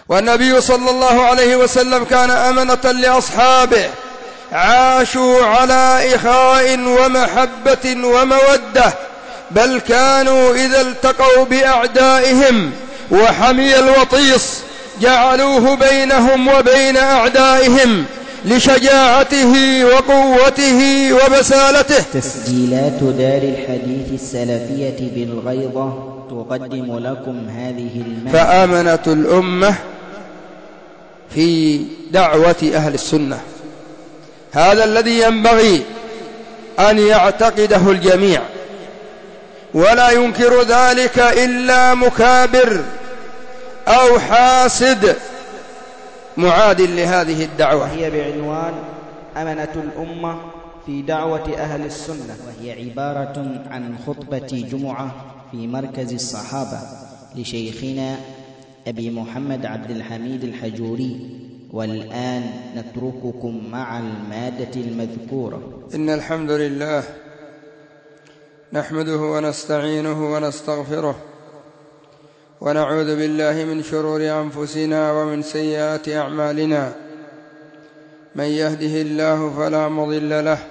والنبي صلى الله عليه وسلم كان أمنة لأصحابه، عاشوا على إخاء ومحبة ومودة، بل كانوا إذا التقوا بأعدائهم وحمي الوطيس جعلوه بينهم وبين أعدائهم لشجاعته وقوته وبسالته. تسجيلات دار الحديث السلفية بالغيضة تقدم لكم هذه المادة. فآمنة الأمة في دعوة أهل السنة، هذا الذي ينبغي أن يعتقده الجميع، ولا ينكر ذلك إلا مكابر أو حاسد معاد لهذه الدعوة. هي بعنوان أمنة الأمة في دعوة أهل السنة، وهي عبارة عن خطبة جمعة في مركز الصحابة لشيخنا أبي محمد عبد الحميد الحجوري. والآن نترككم مع المادة المذكورة. إن الحمد لله نحمده ونستعينه ونستغفره، ونعوذ بالله من شرور أنفسنا ومن سيئات أعمالنا، من يهده الله فلا مضل له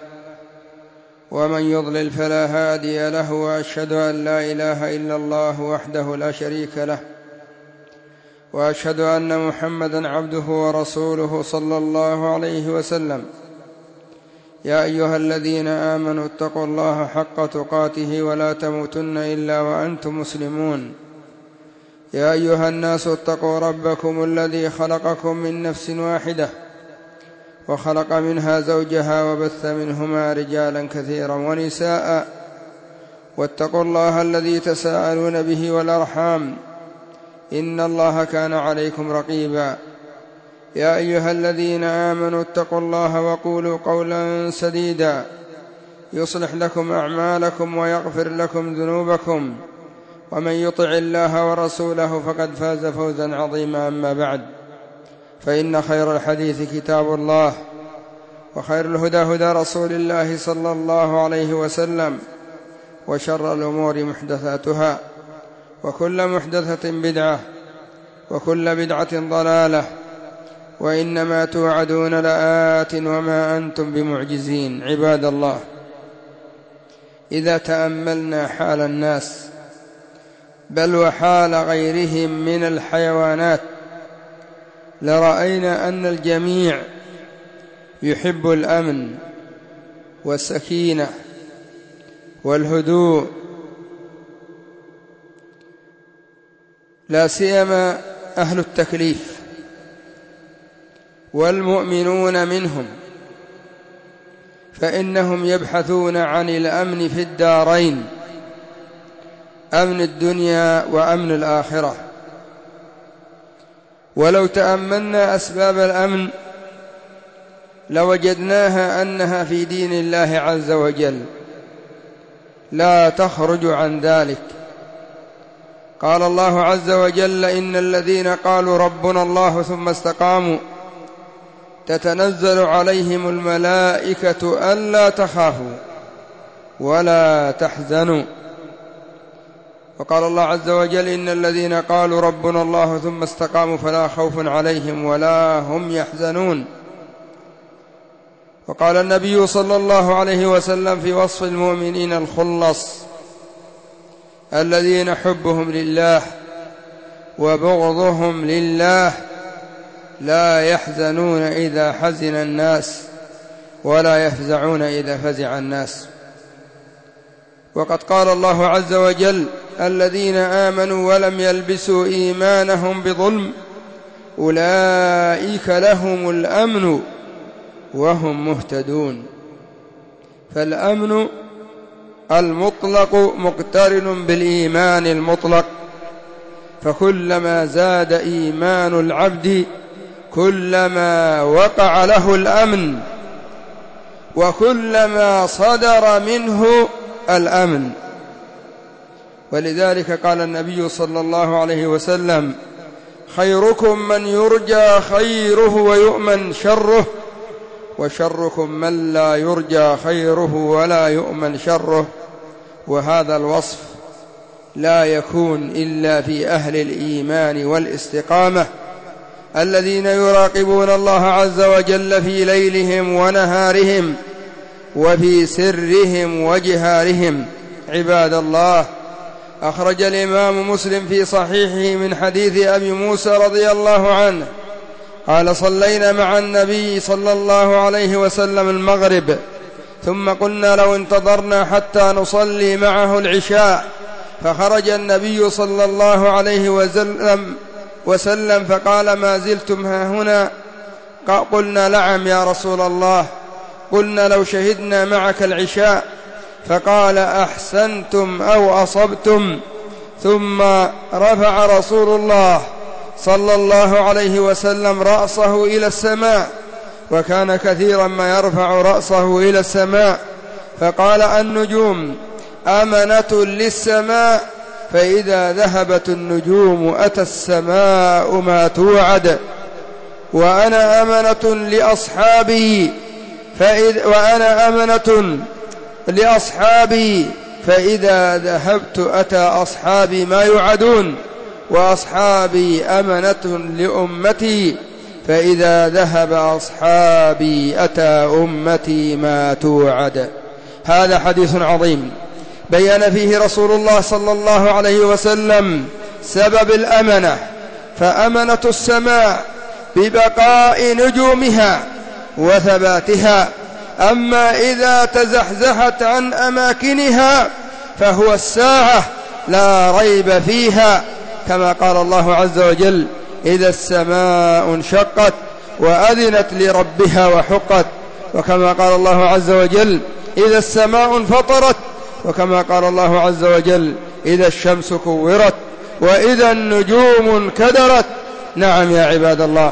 ومن يضلل فلا هادي له، وأشهد أن لا إله إلا الله وحده لا شريك له، وأشهد أن محمدًا عبده ورسوله صلى الله عليه وسلم. يا أيها الذين آمنوا اتقوا الله حق تقاته ولا تموتن إلا وأنتم مسلمون. يا أيها الناس اتقوا ربكم الذي خلقكم من نفس واحدة وخلق منها زوجها وبث منهما رجالا كثيرا ونساء، واتقوا الله الذي تساءلون به والأرحام، إن الله كان عليكم رقيبا. يا أيها الذين آمنوا اتقوا الله وقولوا قولا سديدا يصلح لكم أعمالكم ويغفر لكم ذنوبكم، ومن يطع الله ورسوله فقد فاز فوزا عظيما. أما بعد، فإن خير الحديث كتاب الله، وخير الهدى هدى رسول الله صلى الله عليه وسلم، وشر الأمور محدثاتها، وكل محدثة بدعة، وكل بدعة ضلالة، وإنما توعدون لآت وما أنتم بمعجزين. عباد الله، إذا تأملنا حال الناس بل وحال غيرهم من الحيوانات لرأينا أن الجميع يحب الأمن والسكينة والهدوء، لا سيما أهل التكليف والمؤمنون منهم، فإنهم يبحثون عن الأمن في الدارين، أمن الدنيا وأمن الآخرة. ولو تأملنا أسباب الأمن لوجدناها أنها في دين الله عز وجل، لا تخرج عن ذلك. قال الله عز وجل: إن الذين قالوا ربنا الله ثم استقاموا تتنزل عليهم الملائكة ألا تخافوا ولا تحزنوا. وقال الله عز وجل: إن الذين قالوا ربنا الله ثم استقاموا فلا خوف عليهم ولا هم يحزنون. وقال النبي صلى الله عليه وسلم في وصف المؤمنين الخلص الذين حبهم لله وبغضهم لله لا يحزنون إذا حزن الناس ولا يفزعون إذا فزع الناس. وقد قال الله عز وجل: الذين آمنوا ولم يلبسوا إيمانهم بظلم أولئك لهم الأمن وهم مهتدون. فالأمن المطلق مقترن بالإيمان المطلق، فكلما زاد إيمان العبد كلما وقع له الأمن، وكلما صدر منه الأمن. ولذلك قال النبي صلى الله عليه وسلم: خيركم من يرجى خيره ويؤمن شره، وشركم من لا يرجى خيره ولا يؤمن شره. وهذا الوصف لا يكون إلا في أهل الإيمان والاستقامة، الذين يراقبون الله عز وجل في ليلهم ونهارهم وفي سرهم وجهارهم. عباد الله، أخرج الإمام مسلم في صحيحه من حديث أبي موسى رضي الله عنه قال: صلينا مع النبي صلى الله عليه وسلم المغرب، ثم قلنا لو انتظرنا حتى نصلي معه العشاء، فخرج النبي صلى الله عليه وسلم فقال: ما زلتم هاهنا؟ قلنا: نعم يا رسول الله. قلنا: لو شهدنا معك العشاء. فقال: أحسنتم أو أصبتم. ثم رفع رسول الله صلى الله عليه وسلم رأسه إلى السماء، وكان كثيرا ما يرفع رأسه إلى السماء، فقال: النجوم أمنة للسماء، فإذا ذهبت النجوم أتى السماء ما توعد، وأنا أمنة لأصحابي فإذا ذهبت أتى أصحابي ما يوعدون، وأصحابي أمنة لأمتي، فإذا ذهب أصحابي أتى أمتي ما توعد. هذا حديث عظيم بيّن فيه رسول الله صلى الله عليه وسلم سبب الأمنة، فأمنة السماء ببقاء نجومها وثباتها، أما إذا تزحزحت عن أماكنها فهو الساعة لا ريب فيها، كما قال الله عز وجل: إذا السماء انشقت وأذنت لربها وحقت، وكما قال الله عز وجل: إذا السماء انفطرت، وكما قال الله عز وجل: إذا الشمس كورت، وإذا النجوم انكدرت. نعم يا عباد الله.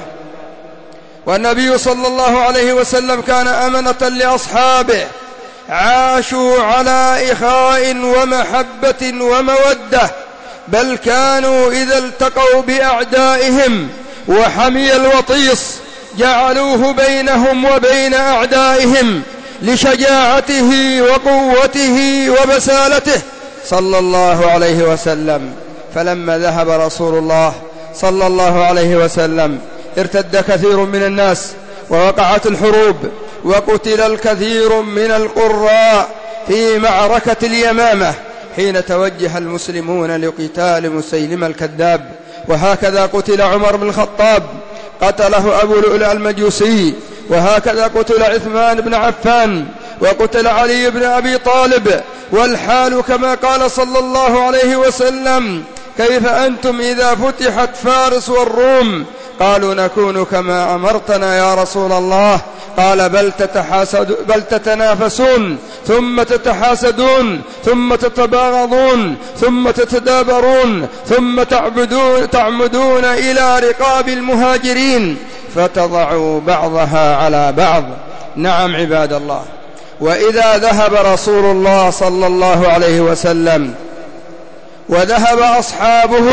والنبي صلى الله عليه وسلم كان أمنة لأصحابه، عاشوا على إخاء ومحبة ومودة، بل كانوا إذا التقوا بأعدائهم وحمي الوطيس جعلوه بينهم وبين أعدائهم لشجاعته وقوته وبسالته صلى الله عليه وسلم. فلما ذهب رسول الله صلى الله عليه وسلم ارتد كثير من الناس، ووقعت الحروب، وقتل الكثير من القراء في معركة اليمامة حين توجه المسلمون لقتال مسيلمة الكذاب. وهكذا قتل عمر بن الخطاب، قتله أبو لؤلؤ المجوسي، وهكذا قتل عثمان بن عفان، وقتل علي بن أبي طالب. والحال كما قال صلى الله عليه وسلم: كيف أنتم إذا فتحت فارس والروم؟ قالوا: نكون كما أمرتنا يا رسول الله. قال: بل تتنافسون، ثم تتحاسدون، ثم تتباغضون، ثم تتدابرون، ثم تعمدون إلى رقاب المهاجرين فتضعوا بعضها على بعض. نعم عباد الله. وإذا ذهب رسول الله صلى الله عليه وسلم وذهب أصحابه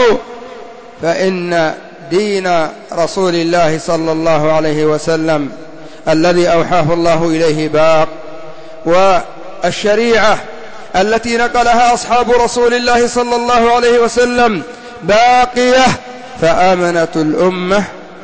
فإن دين رسول الله صلى الله عليه وسلم الذي أوحاه الله إليه باق، والشريعة التي نقلها أصحاب رسول الله صلى الله عليه وسلم باقية، فآمنة الأمة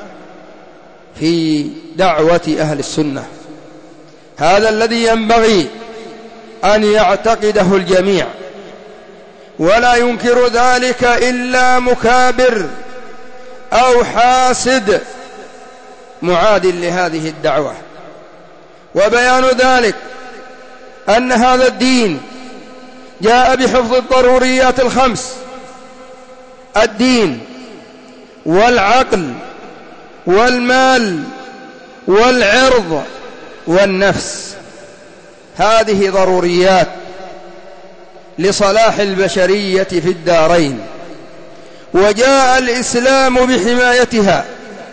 في دعوة أهل السنة. هذا الذي ينبغي أن يعتقده الجميع، ولا ينكر ذلك إلا مكابر أو حاسد معاد لهذه الدعوة. وبيان ذلك أن هذا الدين جاء بحفظ الضروريات الخمس: الدين والعقل والمال والعرض والنفس. هذه ضروريات لصلاح البشرية في الدارين، وجاء الإسلام بحمايتها،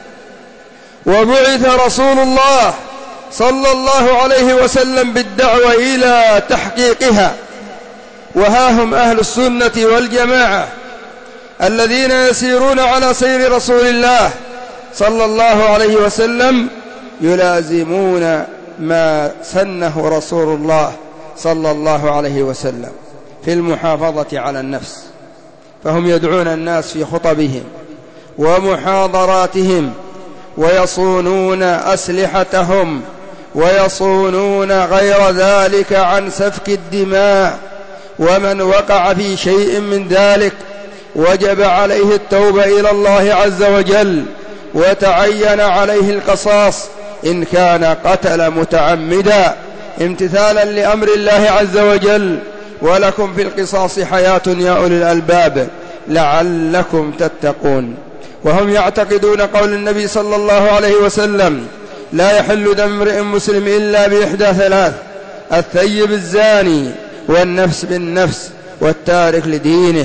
وبعث رسول الله صلى الله عليه وسلم بالدعوة إلى تحقيقها. وها هم أهل السنة والجماعة الذين يسيرون على سير رسول الله صلى الله عليه وسلم، يلازمون ما سنه رسول الله صلى الله عليه وسلم في المحافظة على النفس. فهم يدعون الناس في خطبهم ومحاضراتهم ويصونون أسلحتهم ويصونون غير ذلك عن سفك الدماء. ومن وقع في شيء من ذلك وجب عليه التوبة إلى الله عز وجل، وتعين عليه القصاص إن كان قتل متعمدا امتثالا لأمر الله عز وجل. ولكم في القصاص حياة يا أولي الألباب لعلكم تتقون. وهم يعتقدون قول النبي صلى الله عليه وسلم: لا يحل دم امرئ مسلم إلا بإحدى ثلاث: الثيب الزاني، والنفس بالنفس، والتارك لدينه،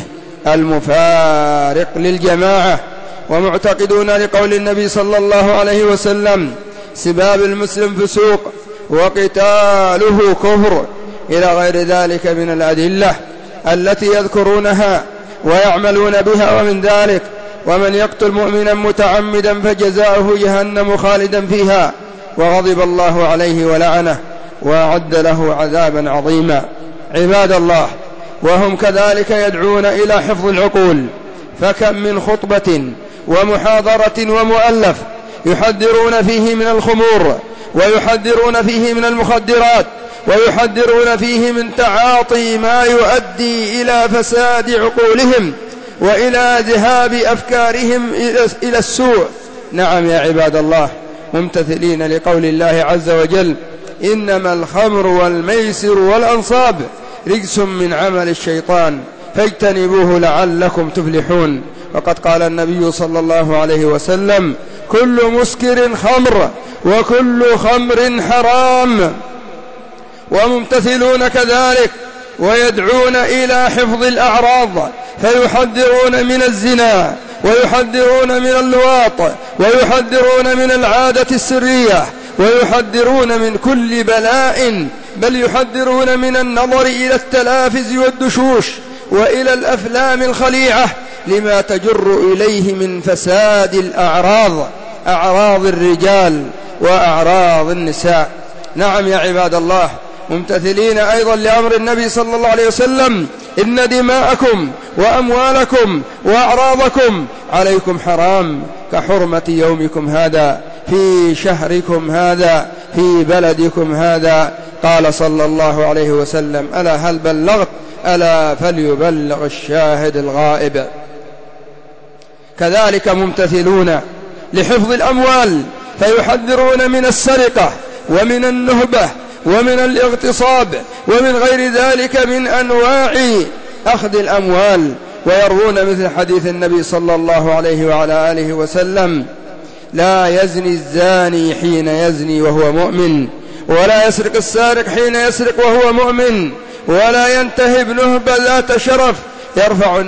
المفارق للجماعة. ومعتقدون لقول النبي صلى الله عليه وسلم: سباب المسلم فسوق وقتاله كفر، إلى غير ذلك من الأدلة التي يذكرونها ويعملون بها. ومن ذلك: ومن يقتل مؤمنا متعمدا فجزاؤه جهنم خالدا فيها وغضب الله عليه ولعنه وأعد له عذابا عظيما. عباد الله، وهم كذلك يدعون إلى حفظ العقول، فكم من خطبة ومحاضرة ومؤلف يحذرون فيه من الخمور، ويحذرون فيه من المخدرات، ويحذرون فيه من تعاطي ما يؤدي إلى فساد عقولهم وإلى ذهاب أفكارهم إلى السوء. نعم يا عباد الله، ممتثلين لقول الله عز وجل: إنما الخمر والميسر والأنصاب رجس من عمل الشيطان فاجتنبوه لعلكم تفلحون. وقد قال النبي صلى الله عليه وسلم: كل مسكر خمر وكل خمر حرام. وممتثلون كذلك ويدعون إلى حفظ الأعراض، فيحذرون من الزنا، ويحذرون من اللواط، ويحذرون من العادة السرية، ويحذرون من كل بلاء، بل يحذرون من النظر إلى التلافز والدشوش وإلى الأفلام الخليعة لما تجر إليه من فساد الأعراض، أعراض الرجال وأعراض النساء. نعم يا عباد الله، ممتثلين أيضا لأمر النبي صلى الله عليه وسلم: إن دماءكم وأموالكم وأعراضكم عليكم حرام كحرمة يومكم هذا في شهركم هذا في بلدكم هذا. قال صلى الله عليه وسلم: ألا هل بلغت؟ ألا فليبلغ الشاهد الغائب. كذلك ممتثلون لحفظ الأموال، فيحذرون من السرقة ومن النهبة ومن الاغتصاب ومن غير ذلك من أنواع أخذ الأموال. ويروون مثل حديث النبي صلى الله عليه وعلى آله وسلم: لا يزني الزاني حين يزني وهو مؤمن، ولا يسرق السارق حين يسرق وهو مؤمن، ولا ينتهب نهبة ذات شرف يرفع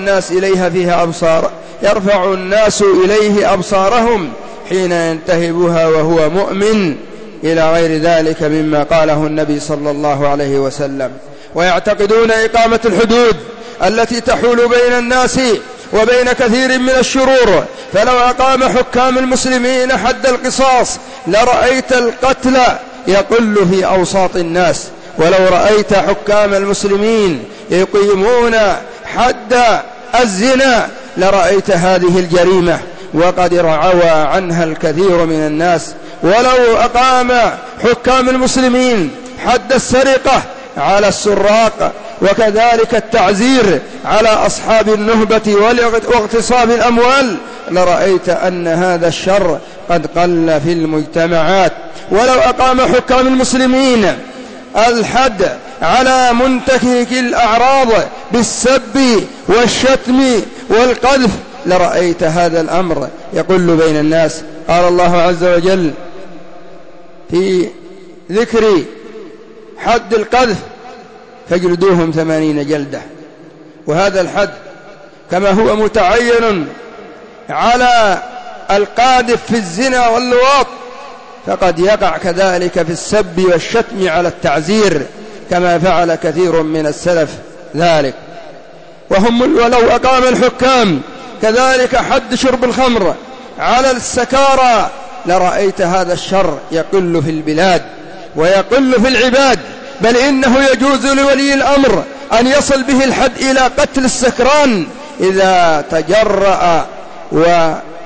الناس إليه أبصارهم حين ينتهبها وهو مؤمن، إلى غير ذلك مما قاله النبي صلى الله عليه وسلم. ويعتقدون إقامة الحدود التي تحول بين الناس وبين كثير من الشرور، فلو أقام حكام المسلمين حد القصاص لرأيت القتل يقل في أوساط الناس. ولو رأيت حكام المسلمين يقيمون حد الزنا لرأيت هذه الجريمة وقد روى عنها الكثير من الناس. ولو أقام حكام المسلمين حد السرقة على السراق، وكذلك التعزير على أصحاب النهبة واغتصاب الأموال، لرأيت أن هذا الشر قد قل في المجتمعات. ولو أقام حكام المسلمين الحد على منتهك الأعراض بالسب والشتم والقذف لرأيت هذا الأمر يقل بين الناس. قال الله عز وجل في ذكر حد القذف: فاجلدوهم 80 جلدة. وهذا الحد كما هو متعين على القاذف في الزنا واللواط، فقد يقع كذلك في السب والشتم على التعزير كما فعل كثير من السلف ذلك. ولو أقام الحكام كذلك حد شرب الخمر على السكارى لرأيت هذا الشر يقل في البلاد ويقل في العباد، بل إنه يجوز لولي الأمر أن يصل به الحد إلى قتل السكران إذا تجرأ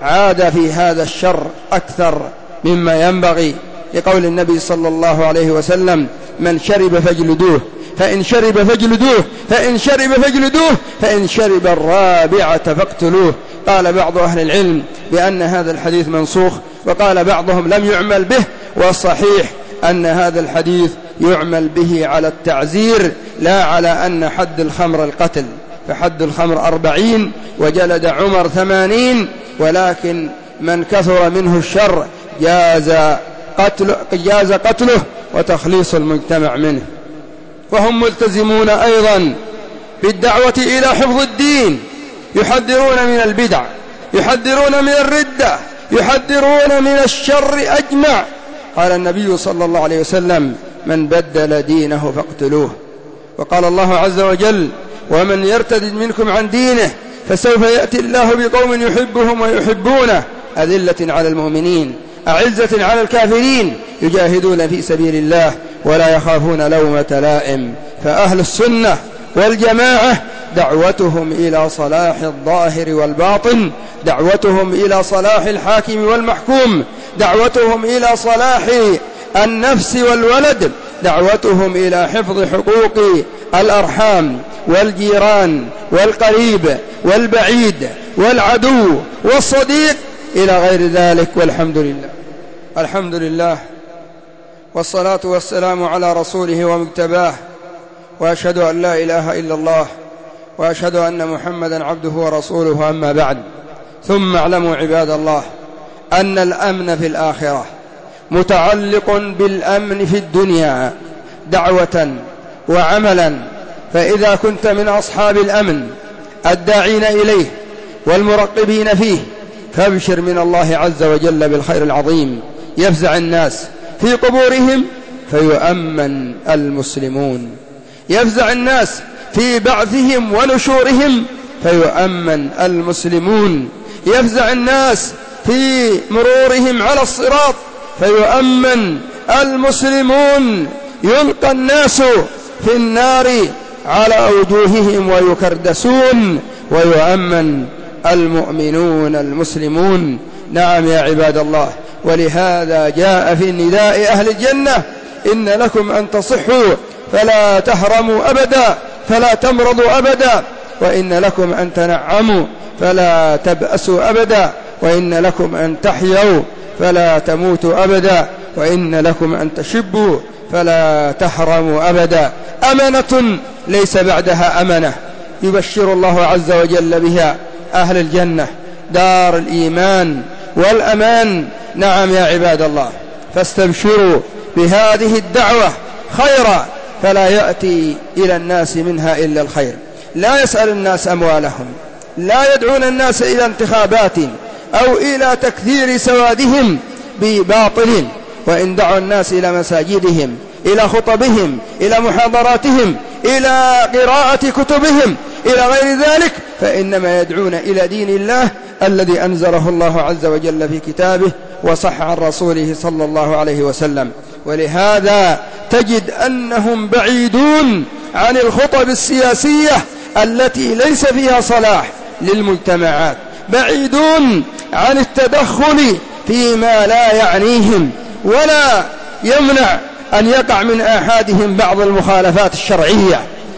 عاد في هذا الشر أكثر مما ينبغي، لقول النبي صلى الله عليه وسلم: من شرب فاجلدوه، فإن شرب فاجلدوه، فإن شرب فاجلدوه، فإن شرب الرابعة فاقتلوه. قال بعض أهل العلم بأن هذا الحديث منسوخ، وقال بعضهم لم يعمل به، والصحيح أن هذا الحديث يعمل به على التعزير لا على أن حد الخمر القتل، فحد الخمر 40 وجلد عمر 80، ولكن من كثر منه الشر جاز قتله وتخليص المجتمع منه. وهم ملتزمون أيضا بالدعوة إلى حفظ الدين، يحذرون من البدع، يحذرون من الردة، يحذرون من الشر أجمع. قال النبي صلى الله عليه وسلم: من بدل دينه فاقتلوه. وقال الله عز وجل: ومن يرتد منكم عن دينه فسوف يأتي الله بقوم يحبهم ويحبونه، أذلة على المؤمنين أعزة على الكافرين، يجاهدون في سبيل الله ولا يخافون لومة لائم. فأهل السنة والجماعة دعوتهم إلى صلاح الظاهر والباطن، دعوتهم إلى صلاح الحاكم والمحكوم، دعوتهم إلى صلاح النفس والولد، دعوتهم إلى حفظ حقوق الأرحام والجيران والقريب والبعيد والعدو والصديق إلى غير ذلك. والحمد لله، الحمد لله، والصلاة والسلام على رسوله ومجتباه، وأشهد أن لا إله إلا الله، وأشهد أن محمدا عبده ورسوله. أما بعد، ثم اعلموا عباد الله أن الأمن في الآخرة متعلق بالأمن في الدنيا دعوة وعملا. فإذا كنت من أصحاب الأمن الداعين إليه والمرقبين فيه فابشر من الله عز وجل بالخير العظيم. يفزع الناس في قبورهم فيؤمن المسلمون، يفزع الناس في بعثهم ونشورهم فيؤمن المسلمون، يفزع الناس في مرورهم على الصراط فيؤمن المسلمون، يلقى الناس في النار على وجوههم ويكردسون ويؤمن المؤمنون المسلمون. نعم يا عباد الله، ولهذا جاء في نداء أهل الجنة: إن لكم أن تصحوا فلا تهرموا أبدا، فلا تمرضوا أبدا، وإن لكم أن تنعموا فلا تبأسوا أبدا، وإن لكم أن تحيوا فلا تموتوا أبدا، وإن لكم أن تشبوا فلا تحرموا أبدا. أمنة ليس بعدها أمنة، يبشر الله عز وجل بها أهل الجنة، دار الإيمان والأمان. نعم يا عباد الله، فاستبشروا بهذه الدعوة خيرا، فلا يأتي إلى الناس منها إلا الخير. لا يسأل الناس أموالهم، لا يدعون الناس إلى انتخابات أو إلى تكثير سوادهم بباطل، وإن دعوا الناس إلى مساجدهم، إلى خطبهم، إلى محاضراتهم، إلى قراءة كتبهم، إلى غير ذلك، فإنما يدعون إلى دين الله الذي أنزله الله عز وجل في كتابه وصح عن رسوله صلى الله عليه وسلم. ولهذا تجد أنهم بعيدون عن الخطب السياسية التي ليس فيها صلاح للمجتمعات، بعيدون عن التدخل فيما لا يعنيهم، ولا يمنع أن يقع من آحادهم بعض المخالفات الشرعية،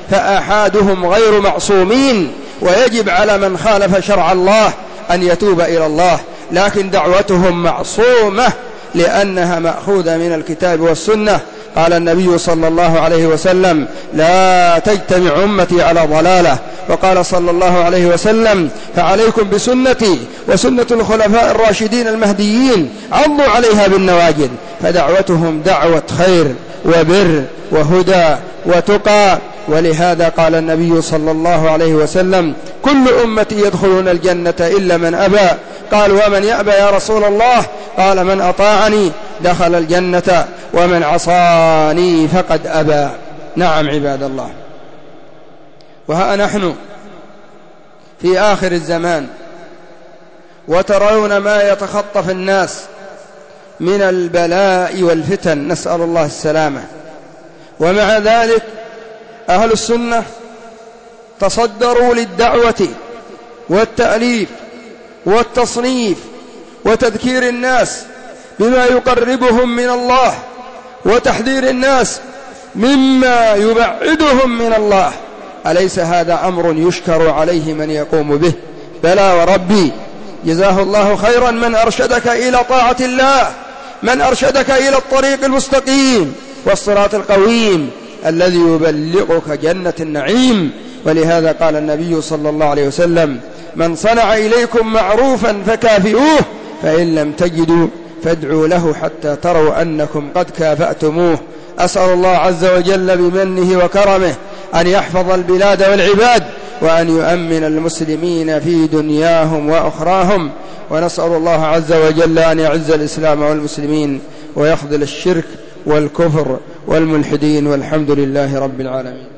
فآحادهم غير معصومين، ويجب على من خالف شرع الله أن يتوب إلى الله، لكن دعوتهم معصومة لأنها مأخوذة من الكتاب والسنة. قال النبي صلى الله عليه وسلم: لا تجتمع أمتي على ضلالة. وقال صلى الله عليه وسلم: فعليكم بسنتي وسنة الخلفاء الراشدين المهديين، عضوا عليها بالنواجذ. فدعوتهم دعوة خير وبر وهدى وتقى. ولهذا قال النبي صلى الله عليه وسلم: كل أمتي يدخلون الجنة إلا من أبى. قال: ومن يأبى يا رسول الله؟ قال: من أطاعني دخل الجنة ومن عصاني فقد أبى. نعم عباد الله، وها نحن في آخر الزمان، وترون ما يتخطف الناس من البلاء والفتن، نسأل الله السلامة. ومع ذلك أهل السنة تصدروا للدعوة والتأليف والتصنيف وتذكير الناس بما يقربهم من الله وتحذير الناس مما يبعدهم من الله، أليس هذا أمر يشكر عليه من يقوم به؟ بلى وربي، جزاه الله خيرا من أرشدك إلى طاعة الله، من أرشدك إلى الطريق المستقيم والصراط القويم الذي يبلغك جنة النعيم. ولهذا قال النبي صلى الله عليه وسلم: من صنع إليكم معروفا فكافئوه، فإن لم تجدوا فادعوا له حتى تروا أنكم قد كافأتموه. أسأل الله عز وجل بمنه وكرمه أن يحفظ البلاد والعباد، وأن يؤمن المسلمين في دنياهم وأخراهم، ونسأل الله عز وجل أن يعز الإسلام والمسلمين ويخذل الشرك والكفر والملحدين، والحمد لله رب العالمين.